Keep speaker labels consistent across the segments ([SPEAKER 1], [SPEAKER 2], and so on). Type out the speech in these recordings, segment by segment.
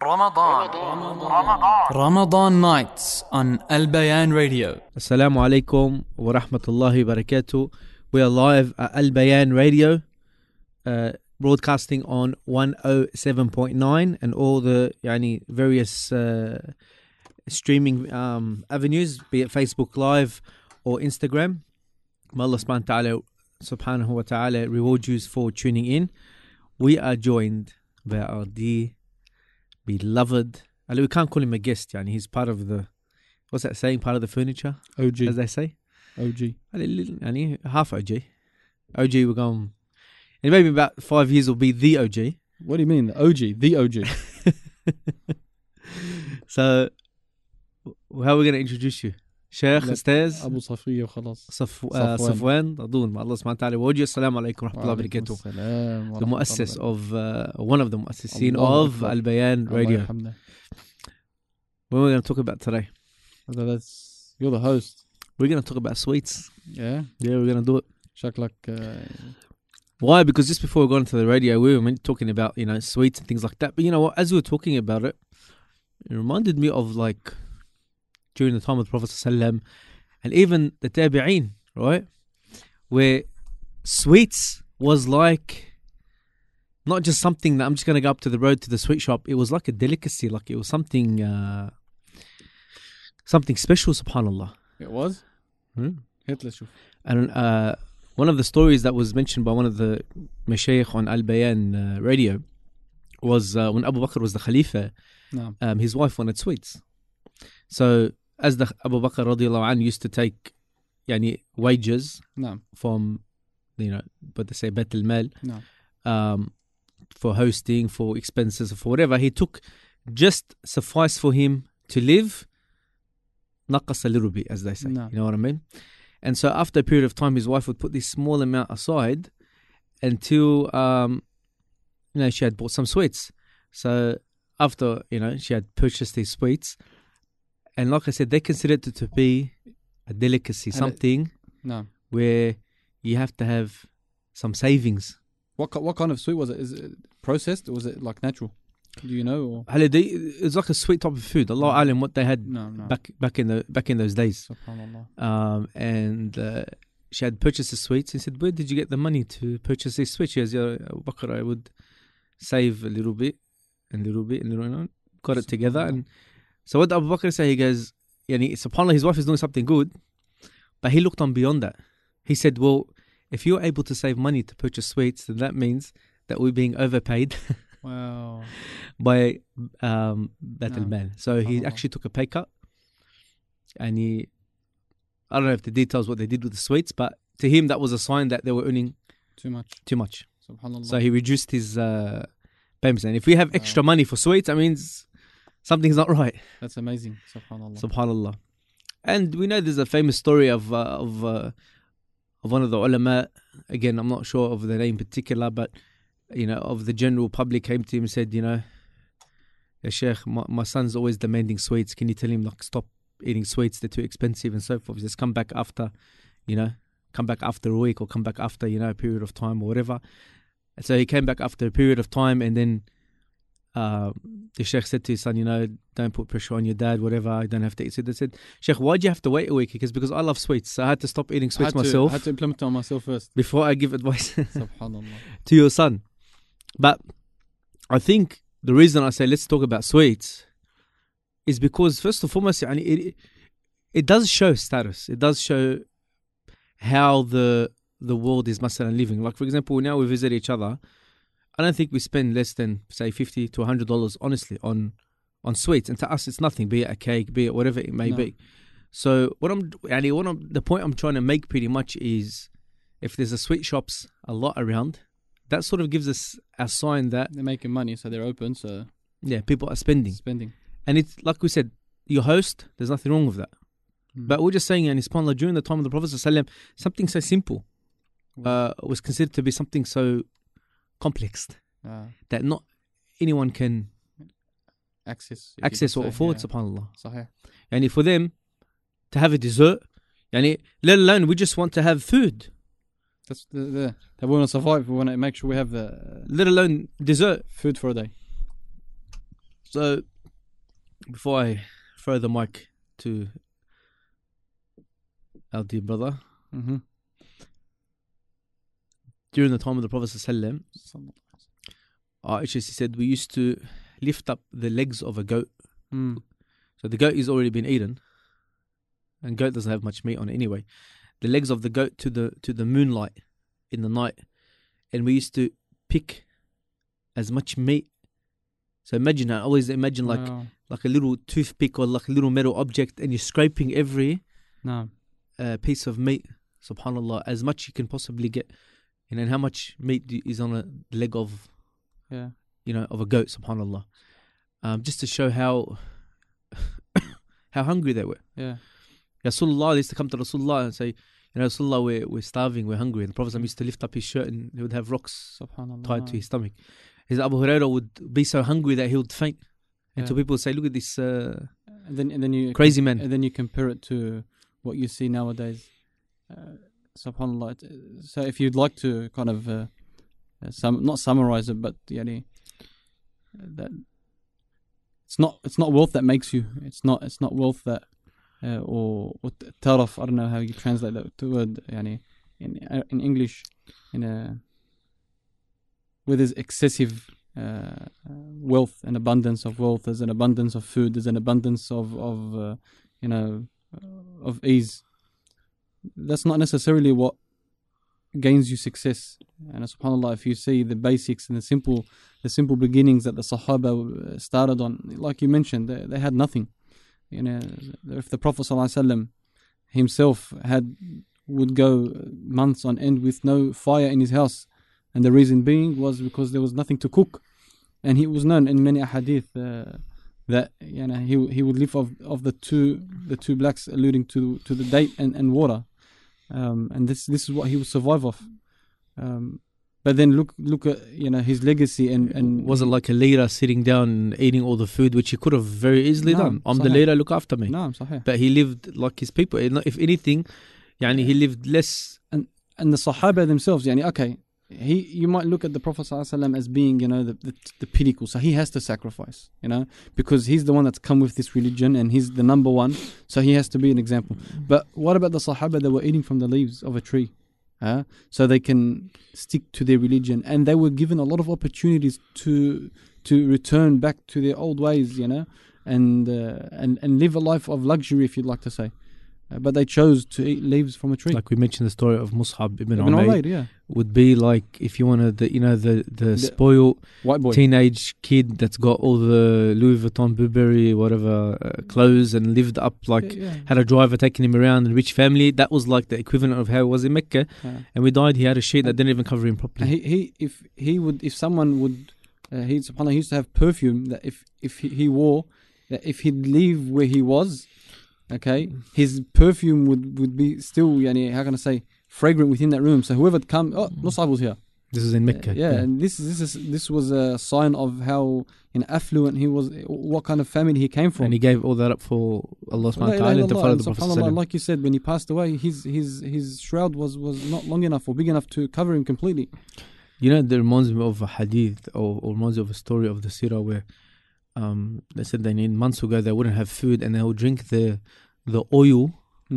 [SPEAKER 1] Ramadan nights on Al Bayan Radio.
[SPEAKER 2] Assalamu alaikum wa rahmatullahi wa barakatuh. We are live at Al Bayan Radio, broadcasting on 107.9 and all the various streaming avenues, be it Facebook Live or Instagram. May Allah subhanahu wa ta'ala reward you for tuning in. We are joined by our dear, beloved, we can't call him a guest, he's part of the, what's that saying, part of the furniture?
[SPEAKER 3] OG.
[SPEAKER 2] As they say?
[SPEAKER 3] OG.
[SPEAKER 2] Half OG. OG, we're going, and maybe about 5 years will be the OG.
[SPEAKER 3] What do you mean? The OG? The OG.
[SPEAKER 2] So, how are we going to introduce you? Sheikh, Ustaz
[SPEAKER 3] Abu Safiya وخلاص.
[SPEAKER 2] Safwan Adun. Allah subhanahu wa ta'ala reward you. Assalamu alaikum wa rahmatullahi wa barakatuh. The muassis of, one of the muassisin of Al Bayan Radio. What are we going to talk about today?
[SPEAKER 3] You're the host.
[SPEAKER 2] We're going to talk about sweets.
[SPEAKER 3] Yeah?
[SPEAKER 2] Yeah, we're going to do it.
[SPEAKER 3] Shaklak.
[SPEAKER 2] Why? Because just before we got into the radio, we were talking about, sweets and things like that. But you know what? As we were talking about it, it reminded me of during the time of the Prophet ﷺ and even the Tabi'een, right? Where sweets was not just something that I'm just going to go up to the road to the sweet shop. It was like a delicacy, it was something special, subhanAllah.
[SPEAKER 3] It was?
[SPEAKER 2] And one of the stories that was mentioned by one of the Mashayikh on Al Bayan radio was when Abu Bakr was the Khalifa, his wife wanted sweets. So, as the Abu Bakr radiallahu anhu used to take wages from, but they say Bet al-Mal, for hosting, for expenses, for whatever, he took just suffice for him to live, naqas a little bit, as they say. You know what I mean? And so after a period of time, his wife would put this small amount aside until, she had bought some sweets. So after, she had purchased these sweets, and like I said, they considered it to be a delicacy, something where you have to have some savings.
[SPEAKER 3] What kind of sweet was it? Is it processed or was it natural? Do you know? Or?
[SPEAKER 2] It's like a sweet type of food. Allah alim what they had back in those days.
[SPEAKER 3] SubhanAllah.
[SPEAKER 2] And she had purchased the sweets and said, "Where did you get the money to purchase these sweets?" She goes, Abu Bakr, I would save a little bit, got it together. And so what Abu Bakr said, he goes, subhanAllah, his wife is doing something good, but he looked on beyond that. He said, well, if you're able to save money to purchase sweets, then that means that we're being overpaid.
[SPEAKER 3] Wow.
[SPEAKER 2] By Bet al-Mal. So he actually took a pay cut, and I don't know if the details what they did with the sweets, but to him that was a sign that they were earning
[SPEAKER 3] too much. SubhanAllah.
[SPEAKER 2] So he reduced his payments. And if we have extra money for sweets, that means something's not right.
[SPEAKER 3] That's amazing.
[SPEAKER 2] Subhanallah. And we know there's a famous story of one of the ulama. Again, I'm not sure of the name in particular, but of the general public came to him and said, Ya Sheikh, my son's always demanding sweets. Can you tell him stop eating sweets? They're too expensive and so forth. Just come back after, a week, or come back after a period of time or whatever. And so he came back after a period of time, and then the Sheikh said to his son, don't put pressure on your dad, whatever, you don't have to eat. So they said, Sheikh, why'd you have to wait a week? Because I love sweets, so I had to stop eating sweets myself.
[SPEAKER 3] I had to implement it on myself first
[SPEAKER 2] before I give advice
[SPEAKER 3] SubhanAllah.
[SPEAKER 2] to your son. But I think the reason I say let's talk about sweets is because first and foremost, it does show status. It does show how the world is masalan living. Like for example, now we visit each other, I don't think we spend less than say $50 to $100 honestly on sweets, and to us it's nothing. Be it a cake, be it whatever it may be. So the point I'm trying to make pretty much is, if there's a sweet shops a lot around, that sort of gives us a sign that
[SPEAKER 3] they're making money, so they're open. So
[SPEAKER 2] people are spending, and it's like we said, your host. There's nothing wrong with that. But we're just saying, subhanAllah, during the time of the Prophet ﷺ, something so simple was considered to be something so complex that not anyone can access or afford. SubhanAllah.
[SPEAKER 3] Sahih.
[SPEAKER 2] And for them to have a dessert, let alone we just want to have food.
[SPEAKER 3] That's that we want to survive. We want to make sure we have
[SPEAKER 2] let alone dessert,
[SPEAKER 3] food for a day.
[SPEAKER 2] So, before I throw the mic to our dear brother,
[SPEAKER 3] Mm-hmm.
[SPEAKER 2] during the time of the Prophet ﷺ, Aisha said we used to lift up the legs of a goat. So the goat is already been eaten, and goat doesn't have much meat on it anyway. The legs of the goat to the moonlight in the night, and we used to pick as much meat. So imagine, I always imagine like a little toothpick or like a little metal object, and you're scraping every
[SPEAKER 3] No.
[SPEAKER 2] piece of meat, subhanallah, as much you can possibly get. And then how much meat is on a leg of,
[SPEAKER 3] Yeah.
[SPEAKER 2] of a goat, subhanallah. Just to show how hungry they were.
[SPEAKER 3] Yeah.
[SPEAKER 2] Rasulullah used to come to Rasulullah and say, Rasulullah, we're starving, we're hungry. And the Prophet used to lift up his shirt and he would have rocks
[SPEAKER 3] Subhanallah.
[SPEAKER 2] tied to his stomach. His Abu Hurairah would be so hungry that he would faint. And so people would say, look at this
[SPEAKER 3] And then you
[SPEAKER 2] crazy man.
[SPEAKER 3] And then you compare it to what you see nowadays. Subhanallah. So if you'd like to kind of not summarize it, but that it's not wealth that makes you. It's not wealth that or taraf. I don't know how you translate that word. In English, where there's excessive wealth and abundance of wealth, there's an abundance of food, there's an abundance of ease. That's not necessarily what gains you success. And subhanallah, if you see the basics and the simple beginnings that the Sahaba started on, like you mentioned, they had nothing. If the Prophet ﷺ himself would go months on end with no fire in his house, and the reason being was because there was nothing to cook, and he was known in many hadith that he would live of the two blacks, alluding to the date and water, and this is what he would survive off. But then look at his legacy and
[SPEAKER 2] was it like a leader sitting down and eating all the food, which he could have very easily done? I'm the leader, look after me.
[SPEAKER 3] No, sahih.
[SPEAKER 2] But he lived like his people. If anything, he lived less.
[SPEAKER 3] And the Sahaba themselves, okay, you might look at the Prophet ﷺ as being the pinnacle, so he has to sacrifice, because he's the one that's come with this religion and he's the number one, so he has to be an example. But what about the Sahaba that were eating from the leaves of a tree? So they can stick to their religion, and they were given a lot of opportunities to return back to their old ways, and live a life of luxury, if you'd like to say. But they chose to eat leaves from a tree.
[SPEAKER 2] Like we mentioned the story of Mus'ab ibn Umayr, would be like if you wanted the spoiled
[SPEAKER 3] white boy,
[SPEAKER 2] teenage kid that's got all the Louis Vuitton, Burberry, whatever clothes, and lived up had a driver taking him around in a rich family. That was like the equivalent of how it was in Mecca. And we died. He had a sheet that didn't even cover him properly.
[SPEAKER 3] If someone would, subhanAllah, he used to have perfume that if he wore, that if he'd leave where he was, okay, his perfume would be still, how can I say, fragrant within that room. So whoever'd come, Mus'ab was here.
[SPEAKER 2] This is in Mecca.
[SPEAKER 3] And this was a sign of how affluent he was, what kind of family he came from.
[SPEAKER 2] And he gave all that up for Allah subhanahu wa ta'ala to follow the Prophet sallallahu alaihi wasallam.
[SPEAKER 3] Like you said, when he passed away, his shroud was not long enough or big enough to cover him completely.
[SPEAKER 2] That reminds me of a hadith or reminds me of a story of the Sirah where they said that in months ago they wouldn't have food and they would drink the oil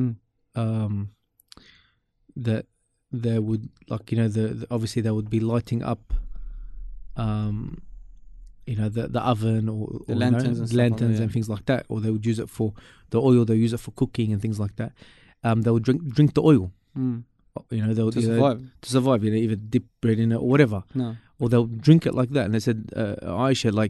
[SPEAKER 2] that they would obviously they would be lighting up the oven or
[SPEAKER 3] the lanterns,
[SPEAKER 2] and things like that, or they would use it for the oil, they use it for cooking and things like that. They would drink the oil. They would to survive, either dip bread in it or whatever.
[SPEAKER 3] No.
[SPEAKER 2] Or they'll drink it like that. And they said, Aisha,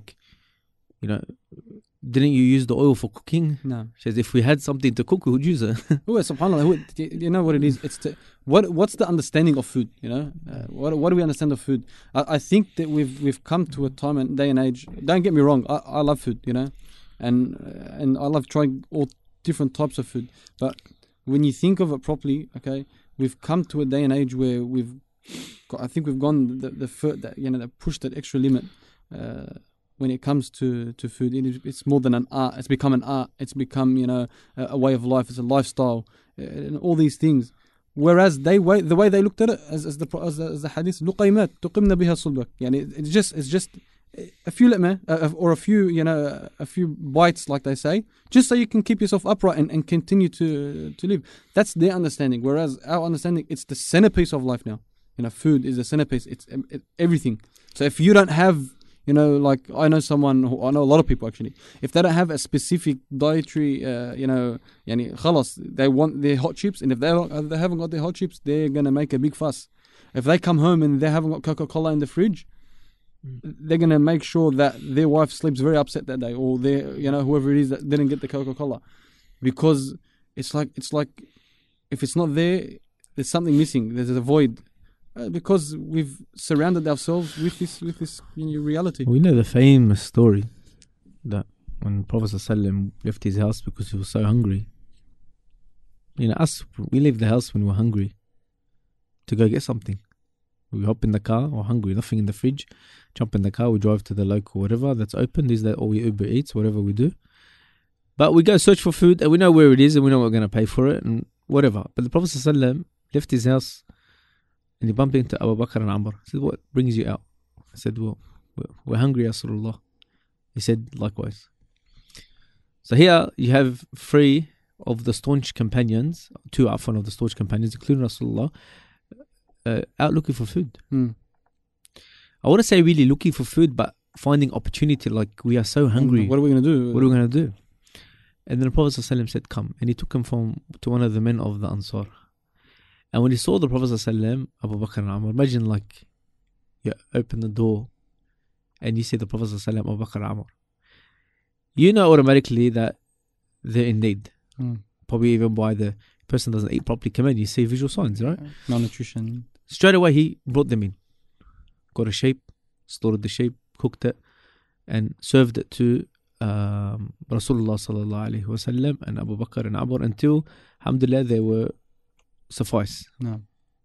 [SPEAKER 2] didn't you use the oil for cooking?
[SPEAKER 3] No.
[SPEAKER 2] She says, if we had something to cook, we would use it.
[SPEAKER 3] SubhanAllah, you know what it is? It's what's the understanding of food? What do we understand of food? I think that we've come to a time and day and age. Don't get me wrong, I love food, and I love trying all different types of food. But when you think of it properly, okay, we've come to a day and age where I think we've gone that pushed that extra limit. When it comes to food, it's more than an art. It's become an art. It's become a way of life. It's a lifestyle, and all these things. Whereas the way they looked at it as the hadith, luqaymat tuqimna biha sulbak. It's just a few litma, or a few, a few bites, like they say, just so you can keep yourself upright and continue to live. That's their understanding. Whereas our understanding, it's the centerpiece of life now. Food is the centerpiece. It's everything. So if you don't have, like I know a lot of people actually, if they don't have a specific dietary, khalas, they want their hot chips, and if they haven't got their hot chips, they're gonna make a big fuss. If they come home and they haven't got Coca-Cola in the fridge, they're gonna make sure that their wife sleeps very upset that day, or whoever it is that didn't get the Coca-Cola, because it's like if it's not there, there's something missing. There's a void. Because we've surrounded ourselves with this reality.
[SPEAKER 2] We know the famous story that when Prophet ﷺ left his house because he was so hungry. We leave the house when we're hungry to go get something. We hop in the car, we're hungry, nothing in the fridge, jump in the car, we drive to the local whatever that's open, or we Uber Eats, whatever we do. But we go search for food, and we know where it is, and we know we're going to pay for it, and whatever. But the Prophet ﷺ left his house, and he bumped into Abu Bakr and Amr. He said, "What brings you out?" I said, "Well, we're hungry, Ya Rasulullah." He said, "Likewise." So here you have three of the staunch companions, two of the staunch companions, including Rasulullah, out looking for food. I wouldn't say really looking for food, but finding opportunity. Like, we are so hungry.
[SPEAKER 3] What are we going to do?
[SPEAKER 2] What are we going to do? And then the Prophet ﷺ said, "Come." And he took him to one of the men of the Ansar. And when he saw the Prophet ﷺ, Abu Bakr and Amr, imagine like you open the door and you see the Prophet ﷺ, Abu Bakr and Amr. You know automatically that they're in need. Probably even by the person doesn't eat properly. Come in, you see visual signs, right?
[SPEAKER 3] Malnutrition.
[SPEAKER 2] Straight away he brought them in. Got a sheep, slaughtered the sheep, cooked it, and served it to Rasulullah sallallahu alaihi wasallam and Abu Bakr and Amr until, alhamdulillah, they were suffice.
[SPEAKER 3] No.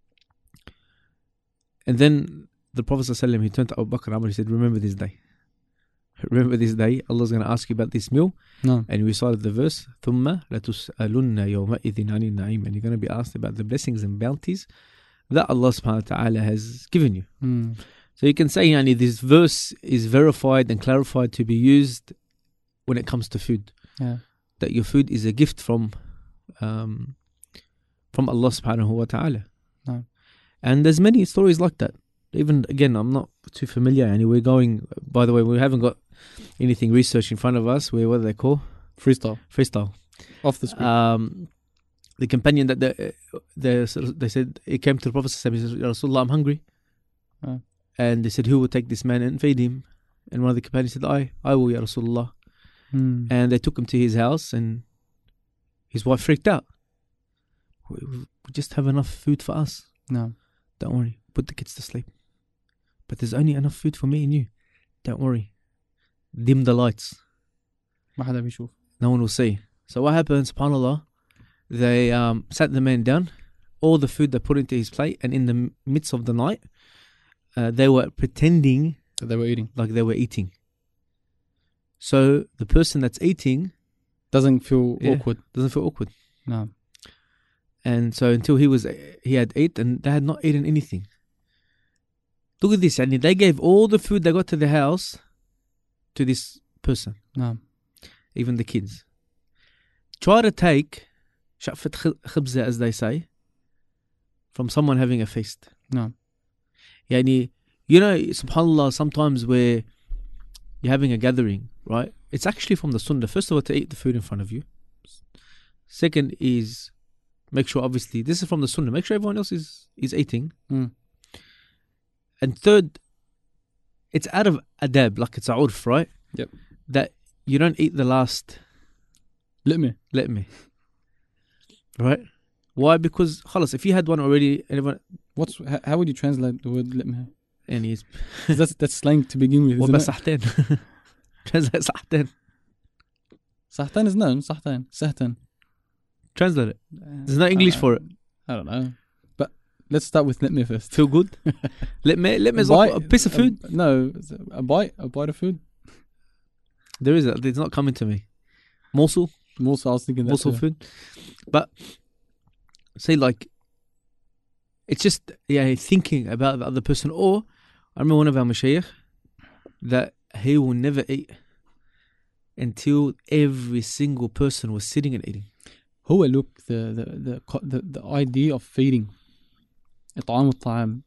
[SPEAKER 2] And then the Prophet ﷺ, he turned to Abu Bakr and Amr, he said, "Remember this day. Remember this day. Allah's going to ask you about this meal."
[SPEAKER 3] No.
[SPEAKER 2] And we started the verse, ثُمَّ لَتُسْأَلُنَّ يَوْمَئِذٍ عَنِ النَّعِيمِ. And you're going to be asked about the blessings and bounties that Allah subhanahu wa ta'ala has given you. So you can say, this verse is verified and clarified to be used when it comes to food.
[SPEAKER 3] Yeah. That
[SPEAKER 2] your food is a gift from Allah subhanahu wa ta'ala.
[SPEAKER 3] No.
[SPEAKER 2] And there's many stories like that. Even, again, I'm not too familiar. We're going, by the way, we haven't got anything researched in front of us. What do they call? Freestyle.
[SPEAKER 3] Off the script.
[SPEAKER 2] The companion that they said, he came to the Prophet, he said, "Ya Rasulullah, I'm hungry." And they said, "Who will take this man and feed him?" And one of the companions said, I will, Ya Rasulullah. And they took him to his house, and his wife freaked out. We just have enough food for us.
[SPEAKER 3] No.
[SPEAKER 2] Don't worry. Put the kids to sleep. But there's only enough food for me and you. Don't worry. Dim the lights. No one will see. So what happened, subhanAllah, they sat the man down, all the food they put into his plate, and in the midst of the night, they were pretending
[SPEAKER 3] that they were eating.
[SPEAKER 2] Like they were eating. So the person that's eating
[SPEAKER 3] doesn't feel awkward.
[SPEAKER 2] Doesn't feel awkward.
[SPEAKER 3] No.
[SPEAKER 2] And so until he had eaten, and they had not eaten anything. Look at this, they gave all the food they got to the house to this person.
[SPEAKER 3] No.
[SPEAKER 2] Even the kids. Try to take shafat khibza, as they say, from someone having a feast.
[SPEAKER 3] No.
[SPEAKER 2] Subhanallah, sometimes where you're having a gathering, right? It's actually from the sunnah. First of all, to eat the food in front of you. Second is, make sure, obviously, this is from the sunnah. Make sure everyone else is eating. And third, it's out of adab, like it's a urf, right?
[SPEAKER 3] Yep.
[SPEAKER 2] That you don't eat the last.
[SPEAKER 3] Let me.
[SPEAKER 2] Right? Why? Because, khalas, if you had one already, everyone.
[SPEAKER 3] How would you translate the word let me?
[SPEAKER 2] And
[SPEAKER 3] that's slang to begin with.
[SPEAKER 2] What about sahtan? Translate sahtan.
[SPEAKER 3] Sahtan is known. Sahtan.
[SPEAKER 2] Translate it. There's no English for it.
[SPEAKER 3] I don't know. But let's start with let me first.
[SPEAKER 2] Feel good? Let me is like a piece of food.
[SPEAKER 3] No, a bite of food.
[SPEAKER 2] There is it's not coming to me. Morsel.
[SPEAKER 3] I was thinking that.
[SPEAKER 2] Morsel food. But say like, it's just thinking about the other person. Or I remember one of our mashayikh that he will never eat until every single person was sitting and eating.
[SPEAKER 3] هو look the idea of feeding إطعام الطعام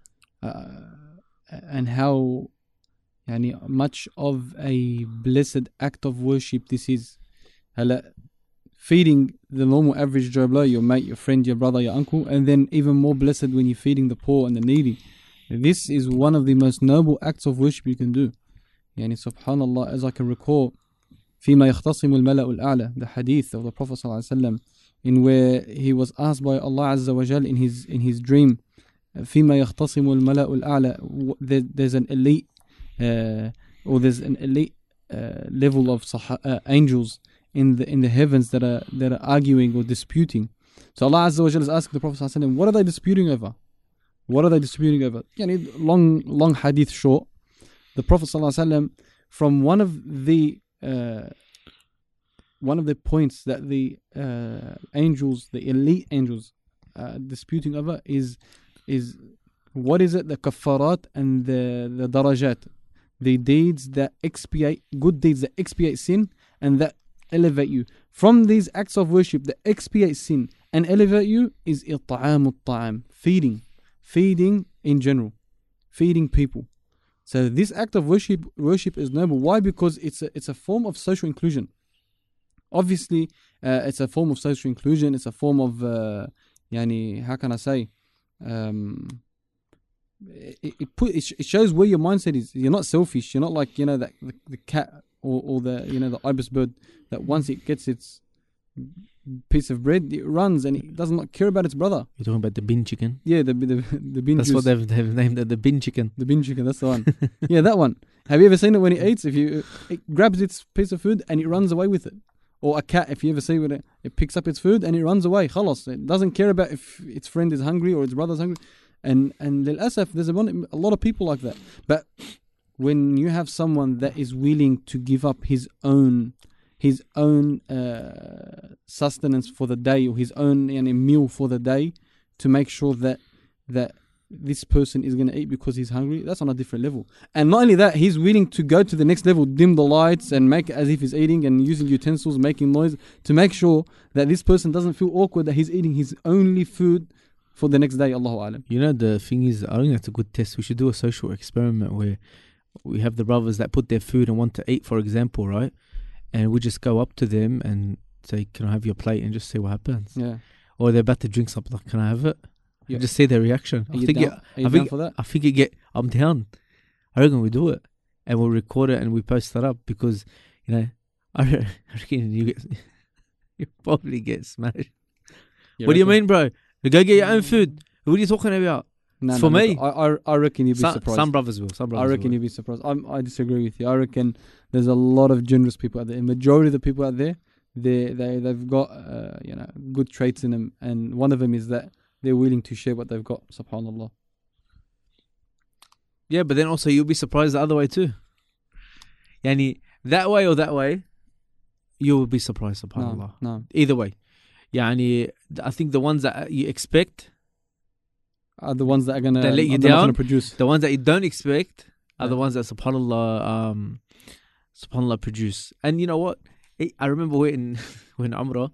[SPEAKER 3] and how يعني much of a blessed act of worship this is. هلا feeding the normal average Joe Blow, your mate, your friend, your brother, your uncle, and then even more blessed when you're feeding the poor and the needy. This is one of the most noble acts of worship you can do. يعني subhanallah, as I can recall, فيما يختصم الملأ الأعلى, the hadith of the Prophet صلى الله عليه وسلم, in where he was asked by Allah Azza wa Jal in his dream, فيما يختصم الملأ الأعلى, there's an elite or there's an elite level of angels in the heavens that are arguing or disputing. So Allah Azza wa Jal is asking the Prophet sallallahu alaihi wasallam, what are they disputing over? What are they disputing over? Yani long hadith short, the Prophet sallallahu alaihi wasallam, from one of the points that the angels, the elite angels, disputing over is what is it? The kaffarat and the darajat, the deeds that expiate, good deeds that expiate sin and that elevate you. From these acts of worship that expiate sin and elevate you is it'am al-ta'am, feeding in general, feeding people. So this act of worship is noble. Why? Because it's a form of social inclusion. Obviously, it's a form of social inclusion. It's a form of how can I say? It shows where your mindset is. You're not selfish. You're not like the cat or the ibis bird that once it gets its piece of bread, it runs and it does not care about its brother.
[SPEAKER 2] You're talking about the bin chicken?
[SPEAKER 3] Yeah, the bin.
[SPEAKER 2] That's
[SPEAKER 3] juice.
[SPEAKER 2] what they've named it, the bin chicken.
[SPEAKER 3] The bin chicken, that's the one. Yeah, that one. Have you ever seen it when it eats? It grabs its piece of food and it runs away with it. Or a cat, if you ever see it picks up its food and it runs away. Khalas. It doesn't care about if its friend is hungry or its brother's hungry. And للأسف, there's a lot of people like that. But when you have someone that is willing to give up his own sustenance for the day, or his own meal for the day, to make sure that this person is going to eat because he's hungry, that's on a different level. And not only that, he's willing to go to the next level, dim the lights and make it as if he's eating, and using utensils, making noise, to make sure that this person doesn't feel awkward that he's eating his only food for the next day. Allahu Alam.
[SPEAKER 2] The thing is, I think that's a good test. We should do a social experiment where we have the brothers that put their food and want to eat, for example, right? And we just go up to them and say, "Can I have your plate?" and just see what happens.
[SPEAKER 3] Yeah.
[SPEAKER 2] Or they're about to drink something, like, "Can I have it?"
[SPEAKER 3] Yeah.
[SPEAKER 2] And just see their reaction.
[SPEAKER 3] Are you down for that?
[SPEAKER 2] I think I'm down. I reckon we do it, and we'll record it and we post that up, because I reckon you probably get smashed. What do you mean, bro? You go get your own food. What are you talking about?
[SPEAKER 3] No,
[SPEAKER 2] for me.
[SPEAKER 3] I reckon you'd be surprised.
[SPEAKER 2] Some brothers will.
[SPEAKER 3] I reckon you'd be surprised. I disagree with you. I reckon there's a lot of generous people out there. The majority of the people out there, they've got good traits in them, and one of them is that they're willing to share what they've got. Subhanallah.
[SPEAKER 2] Yeah, but then also you'll be surprised the other way too. Yani, that way or that way, you will be surprised. Subhanallah.
[SPEAKER 3] No.
[SPEAKER 2] Either way. Yani, I think the ones that you expect
[SPEAKER 3] are the ones that are gonna
[SPEAKER 2] let you
[SPEAKER 3] down. Not gonna produce.
[SPEAKER 2] The ones that you don't expect are the ones that subhanallah produce. And you know what? I remember when Umrah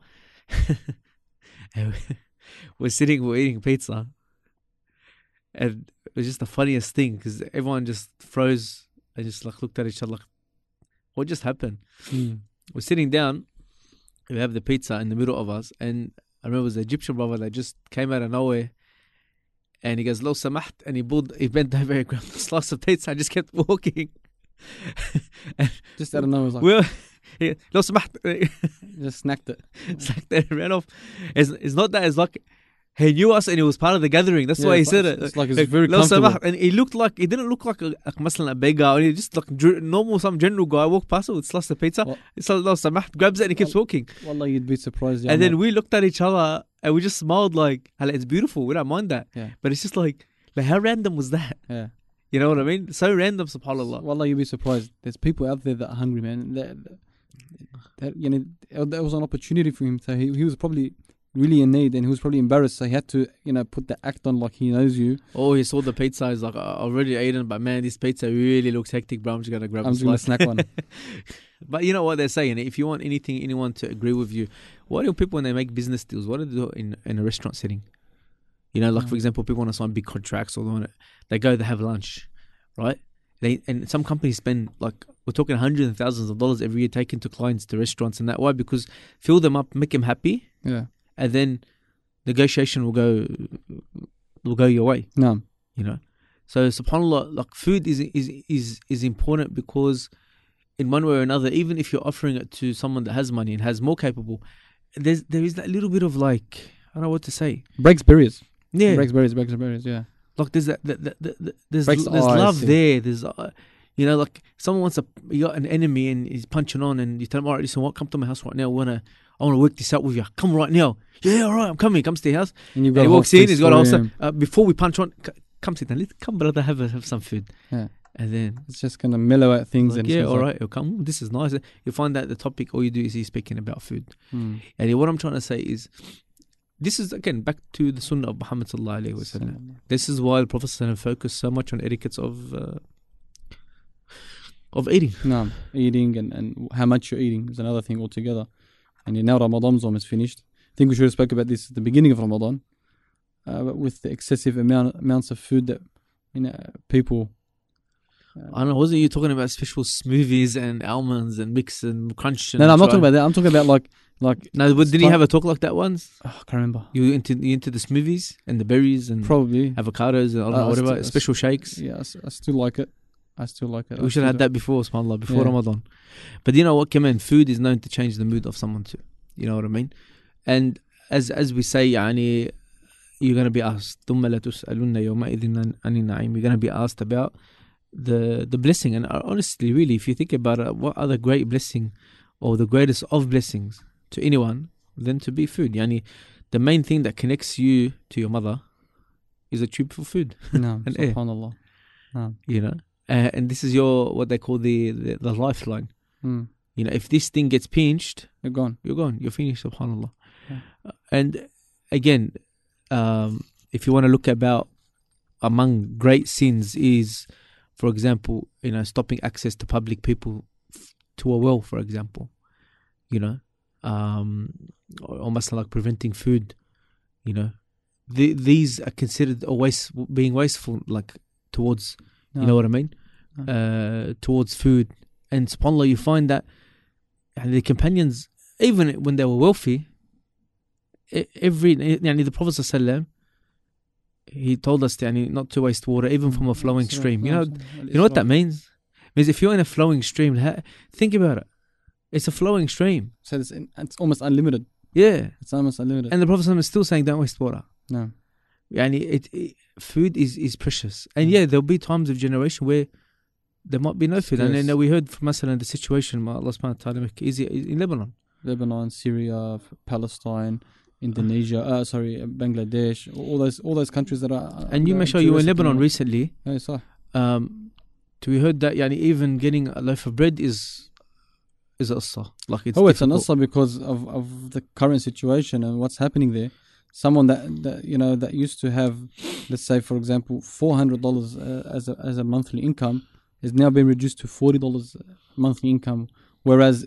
[SPEAKER 2] we're eating pizza, and it was just the funniest thing, because everyone just froze and just looked at each other like, what just happened? We're sitting down, we have the pizza in the middle of us, and I remember it was the Egyptian brother that just came out of nowhere, and he goes, "Lo samaht," and he bent over and grabbed a slice of pizza and just kept walking.
[SPEAKER 3] Just out of nowhere, like,
[SPEAKER 2] "Well, lo samaht,"
[SPEAKER 3] just snacked it.
[SPEAKER 2] And ran off. It's not that, it's like he knew us and he was part of the gathering. That's why he said it.
[SPEAKER 3] It's like it's very comfortable.
[SPEAKER 2] And he didn't look like a beggar, or he just like normal, some general guy walked past with a slice of pizza. It's like, "Lo samaht," grabs it and he keeps walking.
[SPEAKER 3] Wallah, you'd be surprised.
[SPEAKER 2] And then we looked at each other and we just smiled like, it's beautiful. We don't mind that.
[SPEAKER 3] Yeah.
[SPEAKER 2] But it's just like how random was that?
[SPEAKER 3] Yeah.
[SPEAKER 2] You know what I mean? So random, subhanAllah.
[SPEAKER 3] Wallah, you'd be surprised. There's people out there that are hungry, man. That was an opportunity for him. So he was probably really in need, and he was probably embarrassed, so he had to, put the act on like he knows you.
[SPEAKER 2] Oh, he saw the pizza. He's like, I already ate it, but man, this pizza really looks hectic, bro. I'm just gonna grab a
[SPEAKER 3] I'm just gonna
[SPEAKER 2] slice.
[SPEAKER 3] snack one.
[SPEAKER 2] But you know what they're saying? If you want anyone to agree with you, what do people when they make business deals? What do they do in a restaurant setting? Like for example, people want to sign big contracts, or they have lunch, right? And some companies spend, like, we're talking hundreds of thousands of dollars every year taken to clients to restaurants and that. Why? Because fill them up, make them happy,
[SPEAKER 3] Yeah.
[SPEAKER 2] and then negotiation will go your way.
[SPEAKER 3] No.
[SPEAKER 2] So subhanallah, like food is important, because in one way or another, even if you're offering it to someone that has money and has more capable, there is that little bit of, like, I don't know what to say.
[SPEAKER 3] Breaks barriers.
[SPEAKER 2] Yeah.
[SPEAKER 3] Breaks barriers, yeah.
[SPEAKER 2] Like there's there's
[SPEAKER 3] Breaks
[SPEAKER 2] love
[SPEAKER 3] ice,
[SPEAKER 2] there. There's like someone you got an enemy and he's punching on, and you tell him, all right, listen, come to my house right now. I wanna work this out with you. Come right now. Yeah, all right, I'm coming. Comes to the house.
[SPEAKER 3] And
[SPEAKER 2] He walks in. He's got a before we punch on. Come sit down. Come, brother, have some food.
[SPEAKER 3] Yeah.
[SPEAKER 2] And then
[SPEAKER 3] It's just gonna mellow out things.
[SPEAKER 2] like,
[SPEAKER 3] and
[SPEAKER 2] yeah,
[SPEAKER 3] it's
[SPEAKER 2] all
[SPEAKER 3] like,
[SPEAKER 2] right, you'll come. This is nice. You find that the topic, all you do is he's speaking about food.
[SPEAKER 3] Mm.
[SPEAKER 2] And what I'm trying to say is, this is again back to the Sunnah of Muhammad sallallahu alaihi wasallam. This is why the Prophet sallallahu focused so much on etiquettes of eating.
[SPEAKER 3] No, eating and how much you're eating is another thing altogether. And now Ramadan's almost finished. I think we should have spoke about this at the beginning of Ramadan, but with the excessive amounts of food that people.
[SPEAKER 2] I don't know. Wasn't you talking about special smoothies and almonds and mix and crunch? And
[SPEAKER 3] No, I'm not talking about that. I'm talking about like.
[SPEAKER 2] No, but didn't you have a talk like that once?
[SPEAKER 3] Oh, I can't remember.
[SPEAKER 2] You into the smoothies and the berries and
[SPEAKER 3] Probably
[SPEAKER 2] avocados and I don't know, whatever special shakes.
[SPEAKER 3] Yeah, I still like it.
[SPEAKER 2] We should have had that before, subhanAllah, before
[SPEAKER 3] Yeah.
[SPEAKER 2] Ramadan. But you know what, Kaman, food is known to change the mood of someone too. You know what I mean? And as we say, يعني, you're going to be asked, ثُمَّ لَتُسْأَلُنَّ يَوْمَئِذٍ عَنِ النَّعِيمِ. You're going to be asked about the blessing. And honestly, really, if you think about it, what other great blessing or the greatest of blessings to anyone than to be food? Yani, the main thing that connects you to your mother is a tube for food.
[SPEAKER 3] No,
[SPEAKER 2] And air.
[SPEAKER 3] subhanallah. No.
[SPEAKER 2] You know? And this is what they call the lifeline.
[SPEAKER 3] Mm.
[SPEAKER 2] You know, if this thing gets pinched,
[SPEAKER 3] You're gone.
[SPEAKER 2] you're gone. You're finished, subhanAllah.
[SPEAKER 3] Yeah.
[SPEAKER 2] And again, if you want to look about among great sins is, for example, stopping access to public people to a well, for example. Almost like preventing food. These are considered being wasteful, like towards,
[SPEAKER 3] No.
[SPEAKER 2] you know what I mean?
[SPEAKER 3] No.
[SPEAKER 2] Towards food. And subhanAllah, you find that the companions, even when they were wealthy, the Prophet ﷺ, he told us not to waste water, even from a flowing stream. You know what that means? It means if you're in a flowing stream, think about it. It's a flowing stream.
[SPEAKER 3] So it's almost unlimited.
[SPEAKER 2] Yeah.
[SPEAKER 3] It's almost unlimited.
[SPEAKER 2] And the Prophet ﷺ is still saying, don't waste water.
[SPEAKER 3] No.
[SPEAKER 2] Food is precious. And yeah, there'll be times of generation where there might be no food.
[SPEAKER 3] Yes.
[SPEAKER 2] And then we heard from us the situation, Allah subhanahu wa ta'ala, is in Lebanon.
[SPEAKER 3] Lebanon, Syria, Palestine, Indonesia, Bangladesh, all those countries that are.
[SPEAKER 2] And you, mashallah, you were in Lebanon recently.
[SPEAKER 3] Yeah, so.
[SPEAKER 2] We heard that even getting a loaf of bread is a qissa. Like it's
[SPEAKER 3] it's an
[SPEAKER 2] difficult.
[SPEAKER 3] qissa because of the current situation and what's happening there. Someone that used to have, let's say for example, $400 as a monthly income is now being reduced to $40 monthly income, whereas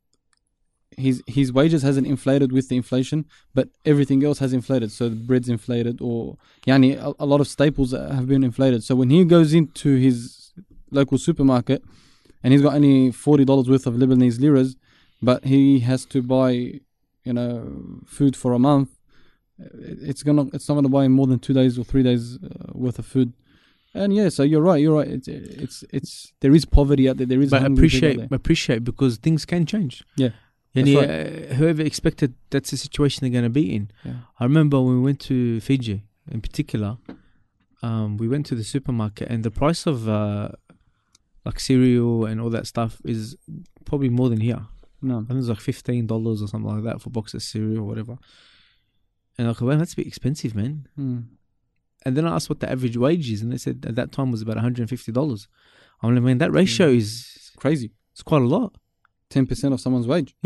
[SPEAKER 3] his wages hasn't inflated with the inflation, but everything else has inflated. So the bread's inflated, or a lot of staples have been inflated. So when he goes into his local supermarket and he's got only $40 worth of Lebanese liras, but he has to buy food for a month, it's not gonna buy more than 2 days or 3 days worth of food. And yeah, so you're right. It's there is poverty out there. There is,
[SPEAKER 2] but
[SPEAKER 3] hungry people out there.
[SPEAKER 2] appreciate because things can change.
[SPEAKER 3] Yeah.
[SPEAKER 2] Whoever expected that's the situation they're going to be in.
[SPEAKER 3] Yeah.
[SPEAKER 2] I remember when we went to Fiji in particular, we went to the supermarket and the price of like cereal and all that stuff is probably more than here.
[SPEAKER 3] No.
[SPEAKER 2] I think it's like $15 or something like that for a box of cereal or whatever. And I thought, well, that's a bit expensive, man.
[SPEAKER 3] Mm.
[SPEAKER 2] And then I asked what the average wage is, and they said at that time was about $150. I'm like, man, that ratio is
[SPEAKER 3] Crazy.
[SPEAKER 2] it's quite a lot.
[SPEAKER 3] 10% of someone's wage.
[SPEAKER 2] Yeah.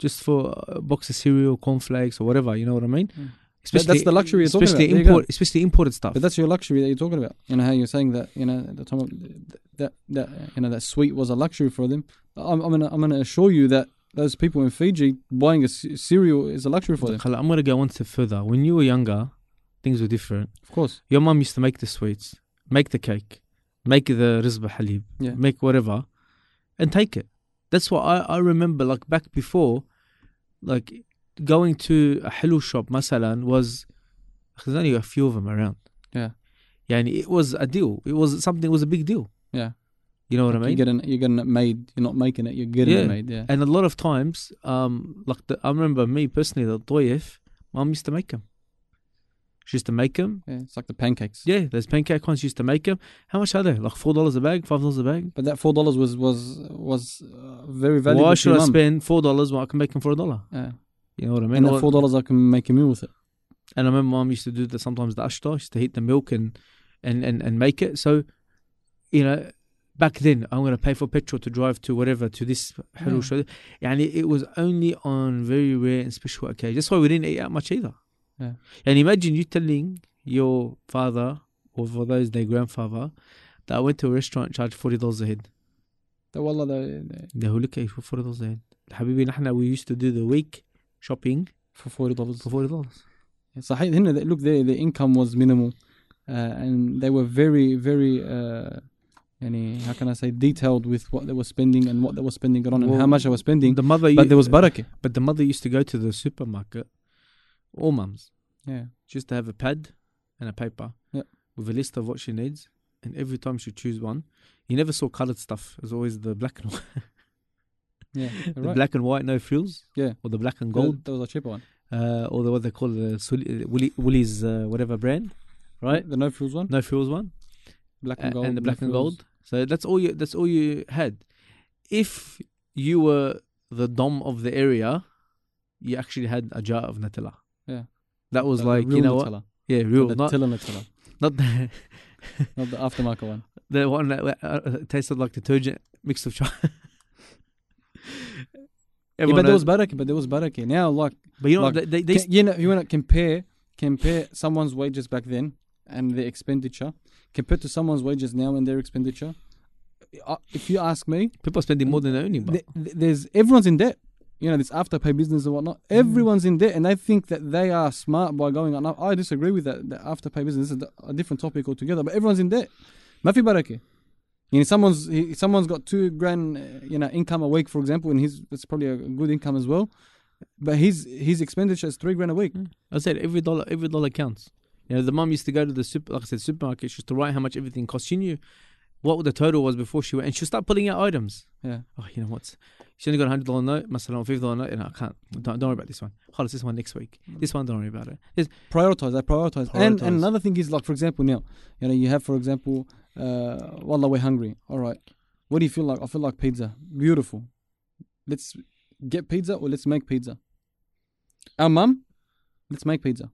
[SPEAKER 2] just for a box of cereal, cornflakes, or whatever. You know what I mean?
[SPEAKER 3] That's the luxury you're talking about.
[SPEAKER 2] Especially imported stuff.
[SPEAKER 3] But that's your luxury that you're talking about. You know how you're saying that. You know at the time of that you know that sweet was a luxury for them. I'm gonna assure you that those people in Fiji buying a cereal is a luxury for them.
[SPEAKER 2] I'm gonna go one step further. When you were younger, things were different.
[SPEAKER 3] Of course.
[SPEAKER 2] Your mum used to make the sweets, make the cake, make the rizba halib, make whatever, and take it. That's what I remember. Like back before, like going to a halal shop, masalan, there's only a few of them around.
[SPEAKER 3] Yeah.
[SPEAKER 2] Yeah, and it was a deal. It was a big deal.
[SPEAKER 3] Yeah.
[SPEAKER 2] You know what I mean?
[SPEAKER 3] You're getting it made. You're not making it. You're getting it made. Yeah.
[SPEAKER 2] And a lot of times, I remember me personally, the toyef, mum used to make them. She used to make them.
[SPEAKER 3] Yeah, it's like the pancakes.
[SPEAKER 2] Yeah, there's pancake ones. She used to make them. How much are they? Like $4 a bag, $5 a bag.
[SPEAKER 3] But that $4 was very valuable.
[SPEAKER 2] Why should I spend $4 when I can make them for $1?
[SPEAKER 3] Yeah.
[SPEAKER 2] You know what I mean?
[SPEAKER 3] And that $4 I can make a meal with it.
[SPEAKER 2] And I remember mum used to do sometimes the ashta. She used to heat the milk and make it. So, you know, back then I'm going to pay for petrol to drive to whatever, to this halal show. And it was only on very rare and special occasions. That's why we didn't eat out much either.
[SPEAKER 3] Yeah.
[SPEAKER 2] And imagine you telling your father, or for those their grandfather, that I went to a restaurant and charged $40 a head.
[SPEAKER 3] والله
[SPEAKER 2] ده هو لك $40 a head. حبيبي نحن we used to do the week shopping
[SPEAKER 3] for $40.
[SPEAKER 2] For $40.
[SPEAKER 3] صحيح هنا look their income was minimal and they were very very how can I say detailed with what they were spending and what they were spending it on and how much they were spending. But there was barakah.
[SPEAKER 2] But the mother used to go to the supermarket, all mums.
[SPEAKER 3] Yeah.
[SPEAKER 2] She used to have a pad and a paper with a list of what she needs, and every time she choose one, you never saw coloured stuff. It was always the black and white.
[SPEAKER 3] Yeah,
[SPEAKER 2] the black and white, no frills.
[SPEAKER 3] Yeah.
[SPEAKER 2] Or the black and gold.
[SPEAKER 3] That was a cheaper one.
[SPEAKER 2] Or what they call the Woolies whatever brand, right?
[SPEAKER 3] The no frills one.
[SPEAKER 2] No frills one.
[SPEAKER 3] Black and gold.
[SPEAKER 2] And the black and gold. So that's all you had. If you were the dom of the area, you actually had a jar of Nutella.
[SPEAKER 3] Yeah.
[SPEAKER 2] That was like, you know Nutella. What? Yeah, real.
[SPEAKER 3] Not Nutella.
[SPEAKER 2] Not the
[SPEAKER 3] not the aftermarket one.
[SPEAKER 2] The one that tasted like detergent mixed with chocolate.
[SPEAKER 3] Yeah, but there was barakah. Now, like,
[SPEAKER 2] but you know,
[SPEAKER 3] like, you want to compare someone's wages back then and their expenditure compared to someone's wages now and their expenditure. If you ask me,
[SPEAKER 2] people are spending more than they're earning.
[SPEAKER 3] There's everyone's in debt. You know, this afterpay business and whatnot. Everyone's in debt, and they think that they are smart by going on. I disagree with that. The afterpay business is a different topic altogether. But everyone's in debt. Mafi barakah. You know, someone's got $2,000, income a week, for example, and that's probably a good income as well. But his expenditure is $3,000 a week.
[SPEAKER 2] I said every dollar counts. You know, the mum used to go to the supermarket. She used to write how much everything cost. She knew what the total was before she went, and she'll start pulling out items.
[SPEAKER 3] Yeah.
[SPEAKER 2] Oh, you know what? She only got $100 note, masalan, $50 note, and I can't. Don't worry about this one. Hold this one next week. This one, don't worry about it.
[SPEAKER 3] Prioritize. And another thing is, like, for example, now, you have, for example, wallah, we're hungry. All right. What do you feel like? I feel like pizza. Beautiful. Let's get pizza or let's make pizza. Our mum, let's make pizza.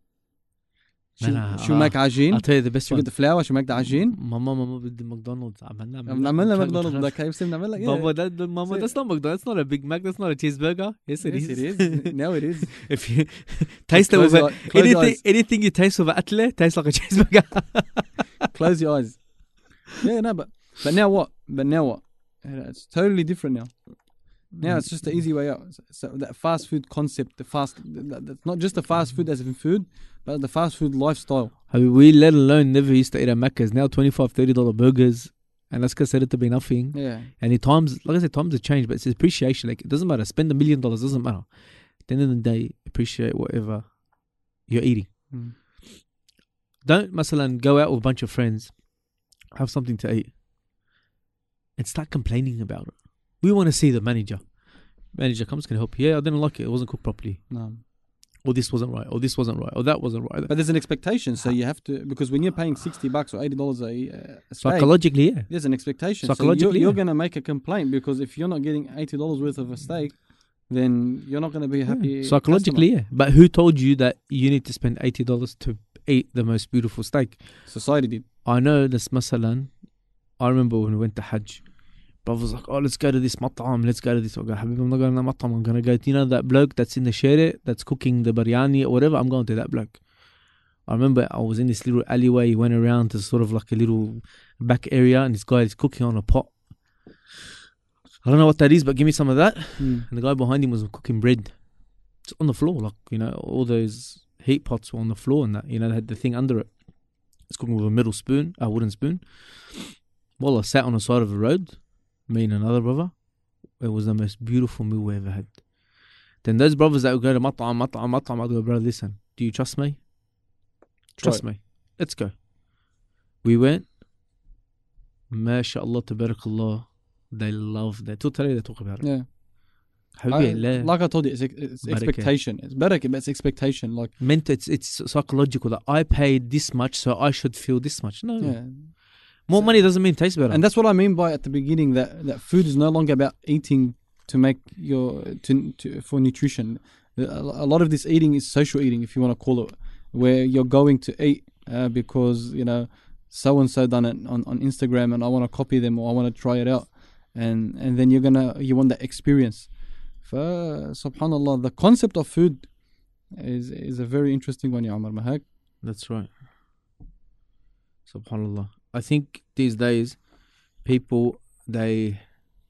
[SPEAKER 3] She'll make ajin.
[SPEAKER 2] I'll tell you the best
[SPEAKER 3] she'll
[SPEAKER 2] one.
[SPEAKER 3] Get the flour. She'll make the ajin.
[SPEAKER 2] Mama بدي ماكدونالدز.
[SPEAKER 3] عملنا ماكدونالدز. بدك KFC بنعمل لك.
[SPEAKER 2] Mama, that's not McDonald's. That's not a Big Mac. That's not a cheeseburger. Yes, it is.
[SPEAKER 3] Now it is.
[SPEAKER 2] If you taste it with anything you taste with atle tastes like a cheeseburger.
[SPEAKER 3] Close your eyes. Yeah, no, but now what? It's totally different now. Now it's just the easy way out. So that fast food concept, that's not just the fast food as in food, but the fast food lifestyle.
[SPEAKER 2] We let alone never used to eat at Macca's. Now $25, $30 burgers, and let's consider it to be nothing.
[SPEAKER 3] Yeah.
[SPEAKER 2] And times have changed, but it's appreciation. Like, it doesn't matter. Spend $1 million, doesn't matter. At the end of the day, appreciate whatever you're eating. Don't, masalan, go out with a bunch of friends, have something to eat, and start complaining about it. We want to see the manager. Manager comes, can help you. Yeah, I didn't like it. It wasn't cooked properly.
[SPEAKER 3] No.
[SPEAKER 2] Or this wasn't right. Or this wasn't right. Or that wasn't right.
[SPEAKER 3] But there's an expectation, so you have to, because when you're paying $60 or $80 a steak,
[SPEAKER 2] psychologically, yeah,
[SPEAKER 3] there's an expectation.
[SPEAKER 2] Psychologically,
[SPEAKER 3] so you're going to make a complaint because if you're not getting $80 worth of a steak, then you're not going to be a happy.
[SPEAKER 2] Psychologically,
[SPEAKER 3] customer.
[SPEAKER 2] yeah. But who told you that you need to spend $80 to eat the most beautiful steak?
[SPEAKER 3] Society did.
[SPEAKER 2] I know this masalan. I remember when we went to Hajj. Brother's like, oh, let's go to this mat'am, let's go to this. I go, Habib, I'm not going to that mat'am. I'm going to go to, that bloke that's in the share that's cooking the biryani or whatever. I'm going to that bloke. I remember I was in this little alleyway. He went around to sort of like a little back area, and this guy is cooking on a pot. I don't know what that is, but give me some of that. And the guy behind him was cooking bread. It's on the floor, like, all those heat pots were on the floor, and that, they had the thing under it. It's cooking with a metal spoon, a wooden spoon. Well, I sat on the side of the road, me and another brother. It was the most beautiful meal we ever had. Then those brothers that would go to mat'am, I'd go, brother, listen, do you trust me? Trust me. Let's go. We went. MashaAllah, tabarakallah. They love that. Till today they talk about it.
[SPEAKER 3] Yeah.
[SPEAKER 2] Like
[SPEAKER 3] I told you, it's expectation. It's better, but it's expectation. Like
[SPEAKER 2] it's psychological that I paid this much, so I should feel this much. No.
[SPEAKER 3] Yeah.
[SPEAKER 2] More money doesn't mean taste better.
[SPEAKER 3] And that's what I mean by at the beginning that food is no longer about eating to make for nutrition. A lot of this eating is social eating, if you want to call it, where you're going to eat because so and so done it on Instagram, and I want to copy them or I want to try it out, and then you want that experience. Subhanallah, the concept of food is a very interesting one, Ya Umar Mahak.
[SPEAKER 2] That's right. Subhanallah. I think these days people they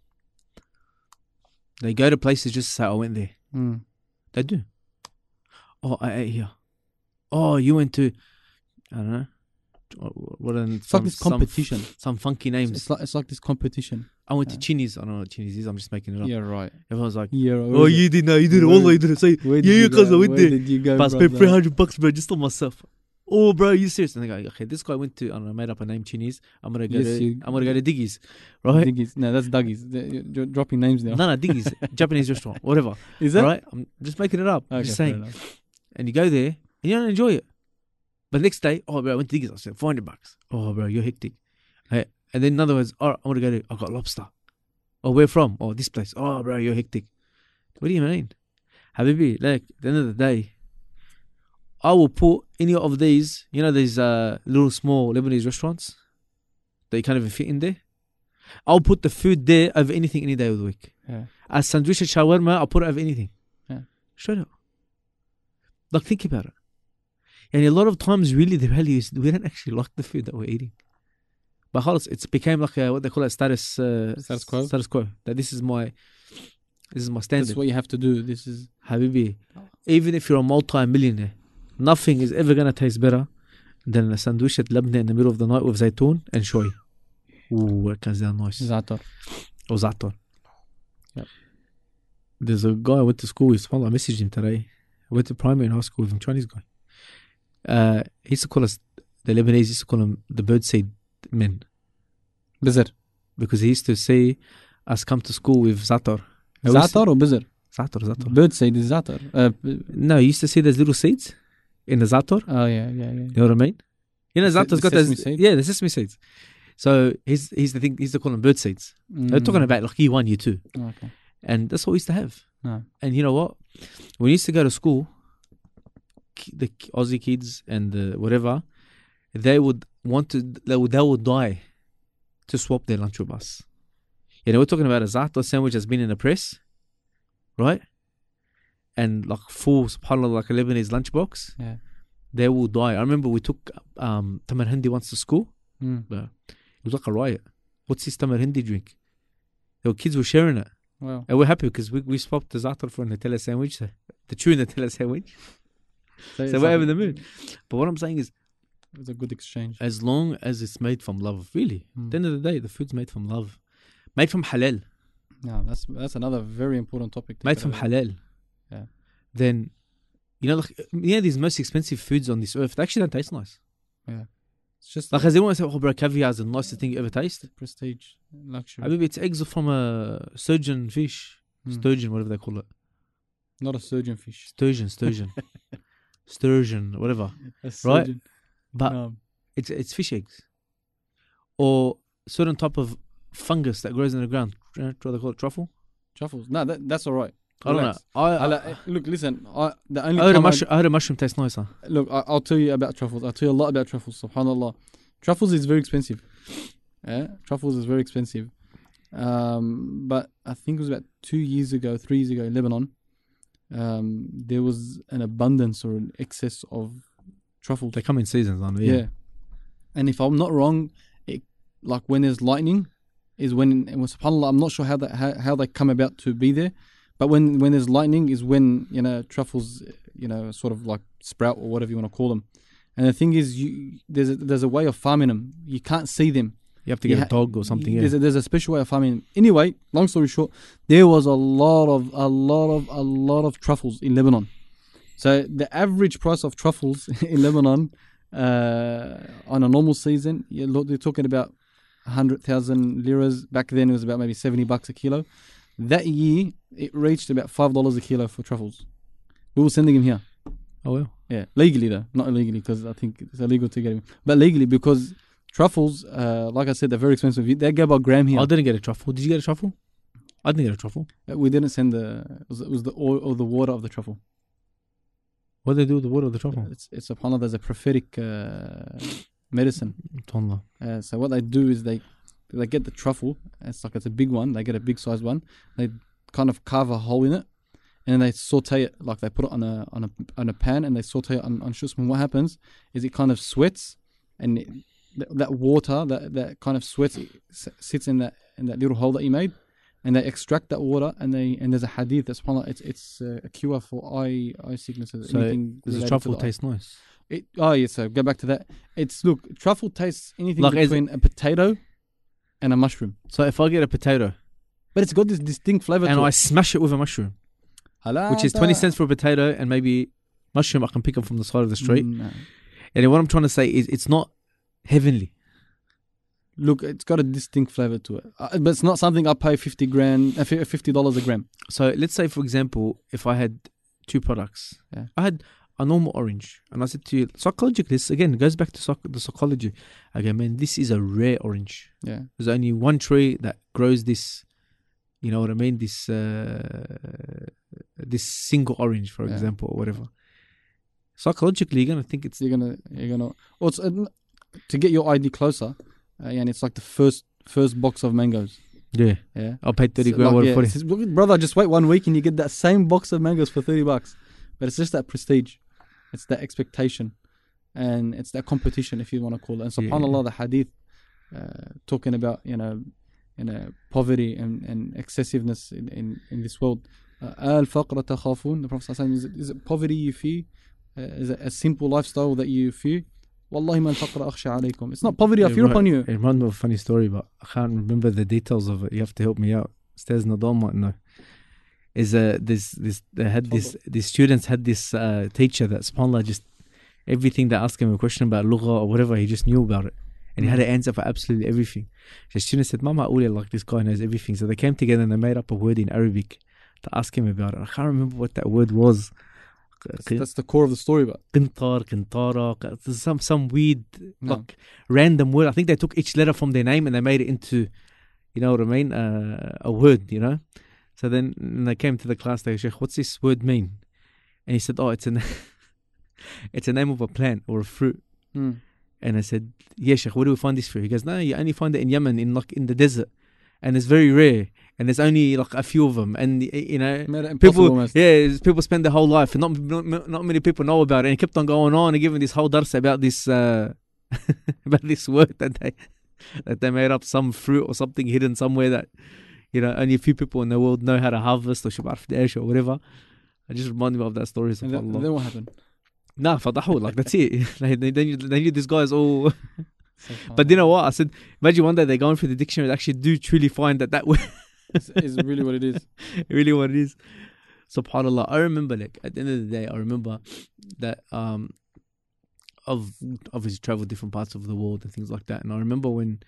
[SPEAKER 2] go to places just to say I went there. They do. Oh, I ate here. Oh, you went to, I don't know. What
[SPEAKER 3] it's like this competition.
[SPEAKER 2] Some funky names.
[SPEAKER 3] It's like this competition.
[SPEAKER 2] I went to Chini's. I don't know what Chini's is. I'm just making it up.
[SPEAKER 3] Yeah, right.
[SPEAKER 2] Everyone's like,
[SPEAKER 3] yeah, right.
[SPEAKER 2] oh, you did it. Wallah, you did it. Say, yeah, because I went there.
[SPEAKER 3] Where did you go,
[SPEAKER 2] but I spent $300, bro, just on myself. Oh, bro, you serious? And they go, okay, this guy went to, I don't know, made up a name, Chini's. I'm gonna go to Diggy's, right?
[SPEAKER 3] Diggy's. No, that's Dougie's. You're dropping names now.
[SPEAKER 2] No, Diggy's, Japanese restaurant, whatever.
[SPEAKER 3] Is that
[SPEAKER 2] right? I'm just making it up.
[SPEAKER 3] Okay,
[SPEAKER 2] I'm just saying. And you go there, and you don't enjoy it. But next day, oh, bro, I went to Diggy's. I said $400. Oh, bro, you're hectic. Hey, and then in other words, all right, I want to go to, I got lobster. Oh, where from? Oh, this place. Oh, bro, you're hectic. What do you mean? Habibi, like, at the end of the day, I will put any of these, these little small Lebanese restaurants that you can't even fit in there. I'll put the food there over anything any day of the week.
[SPEAKER 3] Yeah.
[SPEAKER 2] A sandwich at shawarma, I'll put it over anything.
[SPEAKER 3] Yeah.
[SPEAKER 2] Straight up. Like, think about it. And a lot of times, really, the value is we don't actually like the food that we're eating. But it's became like what they call it, status quo. Status quo. That this is my standard.
[SPEAKER 3] That's what you have to do. This is
[SPEAKER 2] Habibi. Even if you're a multi-millionaire, nothing is ever gonna taste better than a sandwich at labna in the middle of the night with zaytoon and shoy. Ooh, that comes down nice.
[SPEAKER 3] Za'atar.
[SPEAKER 2] Oh, za'atar.
[SPEAKER 3] Yep.
[SPEAKER 2] There's a guy I went to school with. I messaged him today. I went to primary and high school with him, Chinese guy. He used to call us, the Lebanese used to call him the birdseed men.
[SPEAKER 3] Bizar.
[SPEAKER 2] Because he used to say us come to school with za'atar.
[SPEAKER 3] Za'atar or bizar?
[SPEAKER 2] Za'atar.
[SPEAKER 3] Birdseed is za'atar.
[SPEAKER 2] No, he used to say there's little seeds in the za'atar.
[SPEAKER 3] Oh, yeah.
[SPEAKER 2] You know what I mean? Za'atar's got those. Yeah, the sesame seeds. So he's the thing. He used to call them bird seeds. They're talking about like year 1, year 2.
[SPEAKER 3] Okay.
[SPEAKER 2] And that's what we used to have.
[SPEAKER 3] No.
[SPEAKER 2] And you know what? When we used to go to school, the Aussie kids and the whatever, they would die to swap their lunch with us. We're talking about a za'atar sandwich that's been in a press, right? And like full, subhanAllah, like a Lebanese lunchbox.
[SPEAKER 3] Yeah.
[SPEAKER 2] They will die. I remember we took Tamar Hindi once to school. But it was like a riot. What's this Tamar Hindi drink? The kids were sharing it.
[SPEAKER 3] Wow.
[SPEAKER 2] And we're happy because we swapped the za'atar for a Nutella sandwich, the true Nutella sandwich. So we're in the mood. But what I'm saying is,
[SPEAKER 3] it's a good exchange.
[SPEAKER 2] As long as it's made from love, really. At the end of the day, the food's made from love. Made from halal.
[SPEAKER 3] No, that's another very important topic.
[SPEAKER 2] Made from halal.
[SPEAKER 3] Yeah.
[SPEAKER 2] Then, these most expensive foods on this earth, they actually don't taste nice.
[SPEAKER 3] Yeah. It's just
[SPEAKER 2] like, as everyone says, oh, bro, caviar is the nicest thing you ever taste.
[SPEAKER 3] Prestige, luxury.
[SPEAKER 2] Maybe it's eggs from a sturgeon fish. Sturgeon, whatever they call it.
[SPEAKER 3] Not a sturgeon fish.
[SPEAKER 2] Sturgeon. Sturgeon, whatever. Right? But it's fish eggs. Or certain type of fungus that grows in the ground. What do they call it? Truffles?
[SPEAKER 3] No, that's all right.
[SPEAKER 2] I don't know.
[SPEAKER 3] Look, listen.
[SPEAKER 2] I heard a mushroom tastes nicer.
[SPEAKER 3] Look, I'll tell you about truffles. I'll tell you a lot about truffles. Subhanallah, truffles is very expensive. Yeah, truffles is very expensive. But I think it was about 3 years ago in Lebanon. There was an abundance or an excess of truffles.
[SPEAKER 2] They come in seasons, aren't they?
[SPEAKER 3] Yeah. And if I'm not wrong, like when there's lightning, is when subhanAllah, I'm not sure how they come about to be there, but when there's lightning is when truffles sort of like sprout or whatever you want to call them. And the thing is, there's a way of farming them. You can't see them.
[SPEAKER 2] You have to get a dog or something. Yeah.
[SPEAKER 3] There's a special way of farming them. Anyway, long story short, there was a lot of truffles in Lebanon. So the average price of truffles in Lebanon on a normal season, they're talking about 100,000 liras. Back then it was about maybe $70 a kilo. That year it reached about $5 a kilo for truffles. We were sending them here.
[SPEAKER 2] Oh well.
[SPEAKER 3] Yeah, legally though, not illegally, because I think it's illegal to get them. But legally, because truffles, like I said, they're very expensive. They go by gram here.
[SPEAKER 2] I didn't get a truffle. Did you get a truffle? I didn't get a truffle.
[SPEAKER 3] We didn't send it was the oil or the water of the truffle.
[SPEAKER 2] What do they do with the water of the truffle?
[SPEAKER 3] It's subhanAllah, there's a prophetic medicine. So what they do is they get the truffle. It's a big one. They get a big sized one. They kind of carve a hole in it, and then they saute it. Like they put it on a pan and they saute it on shusm. And what happens is it kind of sweats, and that water that kind of sweats sits in that little hole that you made, and they extract that water. And there's a hadith that's subhanAllah, it's a cure for eye sickness.
[SPEAKER 2] So does the truffle taste nice?
[SPEAKER 3] So go back to that. Truffle tastes anything between a potato and a mushroom.
[SPEAKER 2] So if I get a potato,
[SPEAKER 3] but it's got this distinct flavor
[SPEAKER 2] and
[SPEAKER 3] to
[SPEAKER 2] I
[SPEAKER 3] it.
[SPEAKER 2] smash it with a mushroom, which is 20 cents for a potato, and maybe mushroom I can pick up from the side of the street.
[SPEAKER 3] No.
[SPEAKER 2] And what I'm trying to say is it's not heavenly.
[SPEAKER 3] Look, it's got a distinct flavor to it, but it's not something I pay $50 a gram.
[SPEAKER 2] So let's say, for example, if I had two products, I had a normal orange, and I said to you, psychologically, this again goes back to the psychology. Okay, man, this is a rare orange.
[SPEAKER 3] Yeah,
[SPEAKER 2] there's only one tree that grows this. You know what I mean? This single orange, for example, or whatever. Psychologically, you're gonna think it's
[SPEAKER 3] you're gonna. Also, to get your ID closer, and it's like the first box of mangoes.
[SPEAKER 2] Yeah. I'll pay 30 grand for it.
[SPEAKER 3] Brother, just wait 1 week and you get that same box of mangoes for $30. But it's just that prestige. It's that expectation. And it's that competition, if you want to call it. And subhanAllah, the hadith talking about, poverty and excessiveness in this world. Al-faqra takhafun. The Prophet ﷺ, is it poverty you fear? Is it a simple lifestyle that you fear? Wallahi man faqra akhsha alaykum. It's not poverty I fear upon you.
[SPEAKER 2] It reminds me of a funny story, but I can't remember the details of it. You have to help me out. Ustaz Nadal might know. These students had this teacher that subhanAllah, just everything they asked him a question about lugha or whatever, he just knew about it. And he had an answer for absolutely everything. The students said, Mama Uli, like this guy knows everything. So they came together and they made up a word in Arabic to ask him about it. I can't remember what that word was.
[SPEAKER 3] That's the core of the story, but
[SPEAKER 2] Qintara, some weird, like random word. I think they took each letter from their name and they made it into, you know what I mean, a word, you know. So then they came to the class. They said, Sheikh, what's this word mean? And he said, it's a name of a plant or a fruit. And I said, yeah, Sheikh, where do we find this fruit? He goes, no, you only find it in Yemen, in the desert, and it's very rare. And there's only like a few of them, and people spend their whole life, and not many people know about it. And he kept on going on and giving this whole dars about this about this word that they made up, some fruit or something hidden somewhere that only a few people in the world know how to harvest or shabarf dash or whatever. I just reminded me of that story.
[SPEAKER 3] And then what happened?
[SPEAKER 2] Nah, fadahu, like that's it. They knew this guy's all. But you know what? I said, imagine one day they're going through the dictionary, they actually do truly find that word.
[SPEAKER 3] Is really what it is.
[SPEAKER 2] Really what it is. SubhanAllah. I remember, like, at the end of the day, I remember that I've obviously traveled different parts of the world and things like that. And I remember when,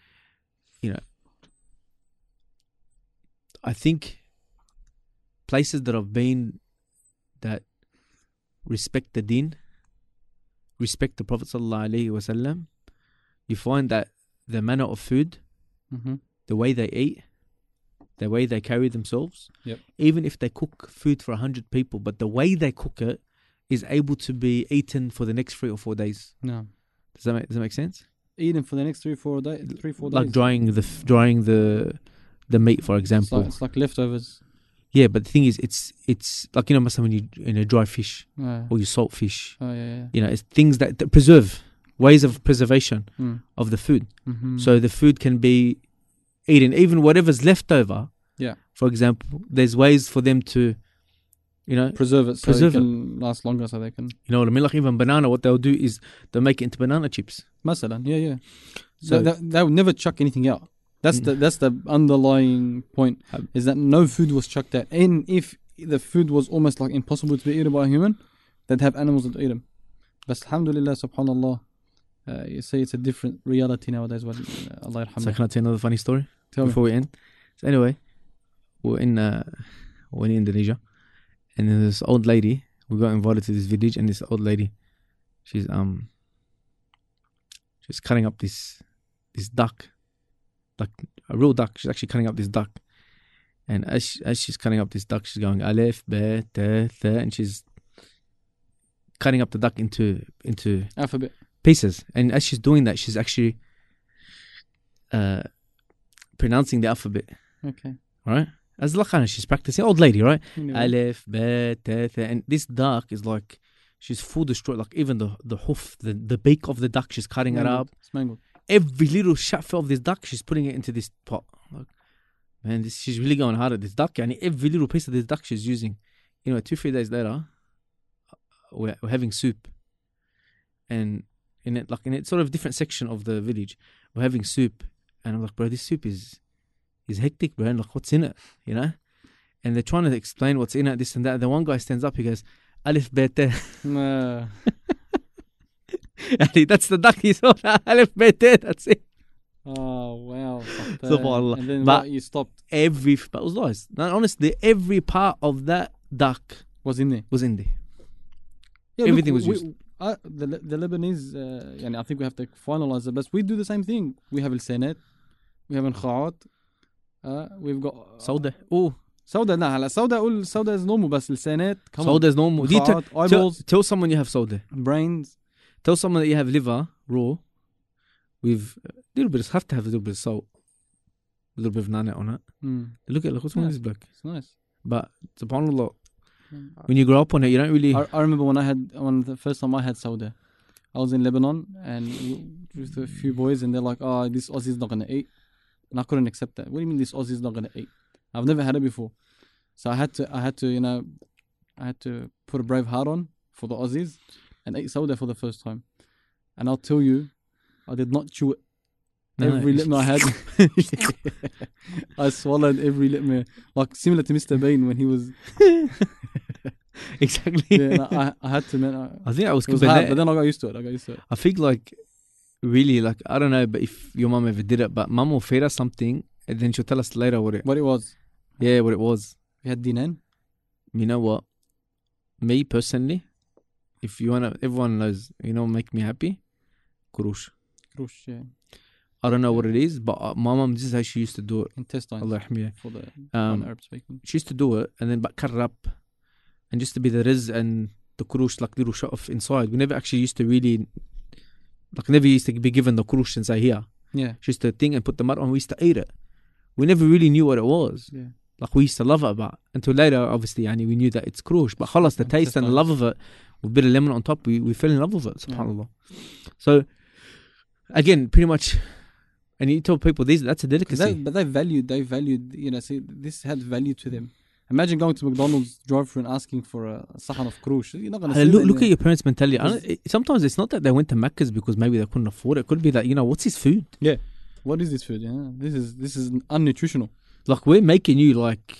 [SPEAKER 2] I think places that I've been that respect the deen, respect the Prophet ﷺ, you find that the manner of food, the way they eat, the way they carry themselves, even if they cook food for 100 people, but the way they cook it is able to be eaten for the next 3 or 4 days.
[SPEAKER 3] No.
[SPEAKER 2] Does that make sense?
[SPEAKER 3] Eaten for the next 3 or 4 days.
[SPEAKER 2] Like drying the the meat, for example.
[SPEAKER 3] It's like leftovers.
[SPEAKER 2] Yeah, but the thing is, it's like, you know, when you in a dry fish or you salt fish, you know, it's things that preserve, ways of preservation of the food.
[SPEAKER 3] Mm-hmm.
[SPEAKER 2] So the food can be eaten, even whatever's left over.
[SPEAKER 3] Yeah.
[SPEAKER 2] For example, there's ways for them to, you know,
[SPEAKER 3] preserve it so
[SPEAKER 2] preserve
[SPEAKER 3] it can last longer, so they can.
[SPEAKER 2] You know what I mean? Like even banana, what they'll do is they'll make it into banana chips.
[SPEAKER 3] Masalan, yeah.
[SPEAKER 2] So
[SPEAKER 3] they would never chuck anything out. That's the underlying point, is that no food was chucked out. And if the food was almost like impossible to be eaten by a human, they'd have animals that eat them. But alhamdulillah, subhanallah, you see it's a different reality nowadays. Allah yarhamna.
[SPEAKER 2] So can I tell you another funny story
[SPEAKER 3] Tell
[SPEAKER 2] before we end? So anyway, we're in Indonesia, and then this old lady, we got invited to this village, and this old lady, she's cutting up this duck, like a real duck. She's actually cutting up this duck, and as she's cutting up this duck, she's going alif, be, te, the, and she's cutting up the duck into
[SPEAKER 3] alphabet
[SPEAKER 2] pieces. And as she's doing that, she's actually pronouncing the alphabet.
[SPEAKER 3] Okay.
[SPEAKER 2] Right? As lakhana, she's practicing. Old lady, right?
[SPEAKER 3] Anyway.
[SPEAKER 2] Alif, be, te, the, and this duck is like, she's full destroyed. Like even the hoof, the beak of the duck, she's cutting it up.
[SPEAKER 3] It's mangled.
[SPEAKER 2] Every little shaft of this duck, she's putting it into this pot. Like, man, she's really going hard at this duck. And every little piece of this duck she's using. You know, 2-3 days later, we're having soup. And in it sort of different section of the village, we're having soup. And I'm like, bro, this soup is hectic, bro. And like, what's in it? You know? And they're trying to explain what's in it, this and that. And then one guy stands up, he goes, Alif, be, te. That's the duck he saw. Alif, be, te. That's it.
[SPEAKER 3] Oh, wow.
[SPEAKER 2] Subhanallah.
[SPEAKER 3] And then
[SPEAKER 2] But
[SPEAKER 3] you stopped.
[SPEAKER 2] But it was nice. Now, honestly, every part of that duck
[SPEAKER 3] Was in there.
[SPEAKER 2] was in there.
[SPEAKER 3] Yeah,
[SPEAKER 2] Everything was used.
[SPEAKER 3] The Lebanese, يعني I think we have to finalize it, but we do the same thing. We have السينات, we have الخاعات, we've got
[SPEAKER 2] Sauda. Oh,
[SPEAKER 3] سوداء. لا هلا سوداء is normal, بس السينات
[SPEAKER 2] Sauda is normal.
[SPEAKER 3] الخاعات, eyeballs,
[SPEAKER 2] Tell someone you have Sauda.
[SPEAKER 3] brains.
[SPEAKER 2] Tell someone that you have liver raw with a little bit. Have to have a little bit of salt, a little bit of nana on it. Look at what's wrong with this bloke.
[SPEAKER 3] It's nice.
[SPEAKER 2] But subhanallah, when you grow up on it, you don't really.
[SPEAKER 3] I remember when the first time I had Sauda, I was in Lebanon and with a few boys, and they're like, "Oh, this Aussie's not gonna eat," and I couldn't accept that. What do you mean this Aussie's not gonna eat? I've never had it before, so I had to, you know, I had to put a brave heart on for the Aussies and eat Sauda for the first time. And I'll tell you, I did not chew it. Every litme I had, I swallowed every litme, like similar to Mr. Bean when he was.
[SPEAKER 2] Exactly.
[SPEAKER 3] Yeah, I had to, man.
[SPEAKER 2] I think I was
[SPEAKER 3] It was hard, but then I got used to it.
[SPEAKER 2] I think like really like I don't know, but if your mum ever did it, but mum will feed us something and then she'll tell us later what it
[SPEAKER 3] was.
[SPEAKER 2] Yeah, what it was.
[SPEAKER 3] We had dinan.
[SPEAKER 2] You know what? Me personally, if you wanna, everyone knows. You know, make me happy. Kurush.
[SPEAKER 3] Krush, yeah.
[SPEAKER 2] I don't know what it is, but my mum, this is how she used to do it.
[SPEAKER 3] Intestines.
[SPEAKER 2] Allah yahmiya.
[SPEAKER 3] For the Arab speaking.
[SPEAKER 2] She used to do it and then but cut it up, and just to be the riz and the kurush like little shot of inside. We never actually used to really, like never used to be given the kurush and say here.
[SPEAKER 3] Yeah.
[SPEAKER 2] She used to think and put the mud on. We used to eat it. We never really knew what it was.
[SPEAKER 3] Yeah.
[SPEAKER 2] Like we used to love it, but until later, obviously, we knew that it's kurush. But khalas, the taste and the love of it, with a bit of lemon on top, we fell in love with it. Subhanallah. So, again, pretty much, and you tell people that's a delicacy.
[SPEAKER 3] But they valued, you know, see, this had value to them. Imagine going to McDonald's drive-through and asking for a sahan of krush. You're not going to
[SPEAKER 2] look at your parents' mentality. Sometimes it's not that they went to Macca's because maybe they couldn't afford it. It could be that, what's his food?
[SPEAKER 3] Yeah. What is this food? Yeah. This is unnutritional.
[SPEAKER 2] Like we're making you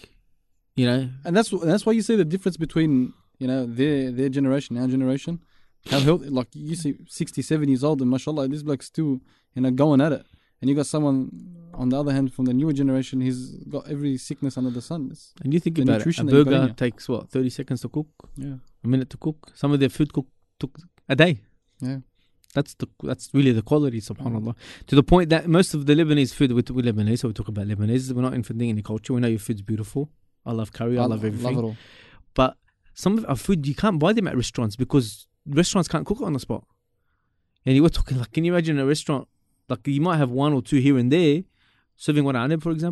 [SPEAKER 3] and that's why you see the difference between their generation, our generation. How healthy, like you see 60, 70 years old and mashallah, this bloke's still going at it. And you got someone on the other hand from the newer generation, he's got every sickness under the sun.
[SPEAKER 2] And you think about it, a burger takes 30 seconds to cook?
[SPEAKER 3] Yeah.
[SPEAKER 2] A minute to cook. Some of their food took a day.
[SPEAKER 3] Yeah.
[SPEAKER 2] That's really the quality, subhanAllah. To the point that most of the Lebanese food, we're Lebanese, so we talk about Lebanese. We're not infringing any culture. We know your food's beautiful. I love curry. I love everything.
[SPEAKER 3] Love it all.
[SPEAKER 2] But some of our food, you can't buy them at restaurants because restaurants can't cook it on the spot. And you were talking, like, can you imagine a restaurant, like you might have one or two here and there, serving one anib, for example?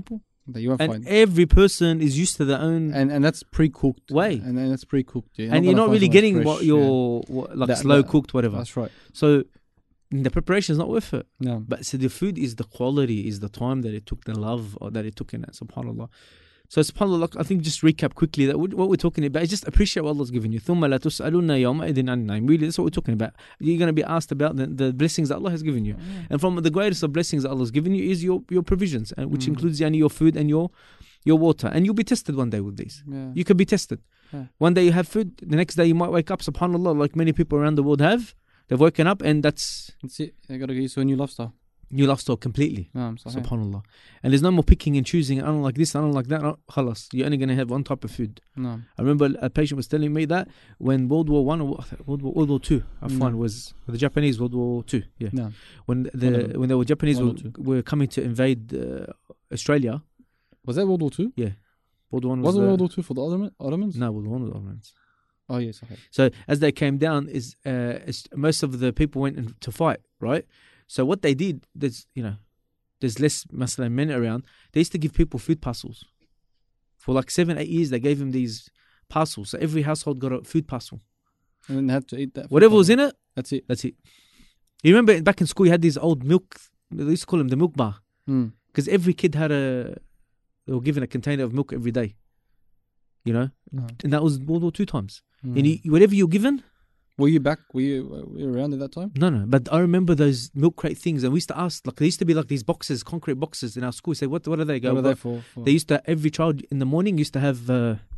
[SPEAKER 3] that you are
[SPEAKER 2] and
[SPEAKER 3] fine.
[SPEAKER 2] every person is used to their own
[SPEAKER 3] And that's pre-cooked
[SPEAKER 2] way.
[SPEAKER 3] and that's pre-cooked. Yeah.
[SPEAKER 2] And you're not really getting
[SPEAKER 3] fresh,
[SPEAKER 2] what you're like slow cooked, whatever.
[SPEAKER 3] That's right.
[SPEAKER 2] So the preparation is not worth it.
[SPEAKER 3] No.
[SPEAKER 2] But so the food is the quality, is the time that it took, the love or that it took in it. SubhanAllah. So SubhanAllah, I think just recap quickly that what we're talking about is just appreciate what Allah's given you. ثُمَّ لَا تُسْأَلُنَّ يَوْمَئِذٍ عَنِ النَّعِيمِ. Really, that's what we're talking about. You're going to be asked about the blessings that Allah has given you. And from the greatest of blessings that Allah has given you is your provisions, which includes your food and your water. And you'll be tested one day with these.
[SPEAKER 3] Yeah.
[SPEAKER 2] You could be tested.
[SPEAKER 3] Yeah.
[SPEAKER 2] One day you have food, the next day you might wake up, SubhanAllah, like many people around the world have. They've woken up and that's
[SPEAKER 3] it. They got to get used to a new lifestyle.
[SPEAKER 2] new lifestyle completely.
[SPEAKER 3] Sahih.
[SPEAKER 2] SubhanAllah. And there's no more picking and choosing. I don't like this, I don't like that. Khalas, you're only going to have one type of food.
[SPEAKER 3] No.
[SPEAKER 2] I remember a patient was telling me that when World War One or World War Two, I find was the Japanese World War Two. Yeah.
[SPEAKER 3] No.
[SPEAKER 2] When the Japanese were coming to invade Australia.
[SPEAKER 3] Was that World War Two?
[SPEAKER 2] Yeah. World War One
[SPEAKER 3] was it World War Two for the Ottomans?
[SPEAKER 2] No, World War One was the Ottomans.
[SPEAKER 3] Oh yes. Okay.
[SPEAKER 2] So as they came down, most of the people went to fight, right? So what they did, there's less Muslim men around. They used to give people food parcels. For like 7-8 years, they gave them these parcels. So every household got a food parcel.
[SPEAKER 3] And then they had to eat that.
[SPEAKER 2] Whatever was in it,
[SPEAKER 3] that's it.
[SPEAKER 2] That's it. You remember back in school, you had these old milk. They used to call them the milk bar, because every kid they were given a container of milk every day. And that was World War II times. And whatever you're given.
[SPEAKER 3] Were you around at that time?
[SPEAKER 2] No. But I remember those milk crate things, and we used to ask, like, there used to be like these boxes, concrete boxes in our school. We say, what are they?
[SPEAKER 3] What are they for?
[SPEAKER 2] They used to, every child in the morning used to have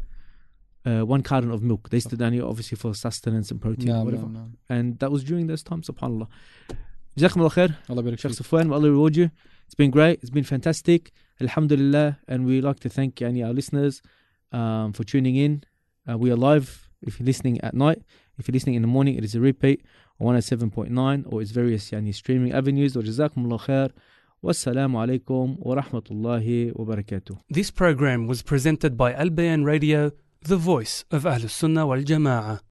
[SPEAKER 2] one carton of milk. They used to down here, obviously, for sustenance and protein or whatever. No. And that was during those times, subhanAllah. Jazakumullah khair.
[SPEAKER 3] Allah barik
[SPEAKER 2] Sheikh Safwan, Allah reward you. It's been great. It's been fantastic. Alhamdulillah. And we like to thank our listeners for tuning in. We are live if you're listening at night. If you're listening in the morning, it is a repeat on 107.9 or its various streaming avenues. Jazakumullah khair. Wassalamu alaikum wa rahmatullahi wa barakatuh.
[SPEAKER 1] This program was presented by Al Bayan Radio, the voice of Ahlus Sunnah wal Jama'ah.